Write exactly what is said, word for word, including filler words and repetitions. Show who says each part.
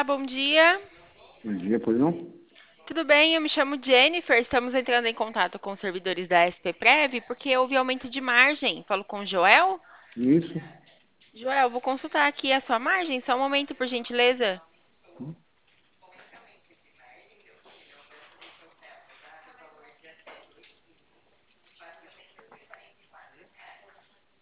Speaker 1: Olá, bom dia.
Speaker 2: Bom dia, pois não?
Speaker 1: Tudo bem? Eu me chamo Jennifer. Estamos entrando em contato com os servidores da SPPrev porque houve aumento de margem. Falo com o Joel.
Speaker 2: Isso.
Speaker 1: Joel, vou consultar aqui a sua margem. Só um momento, por gentileza.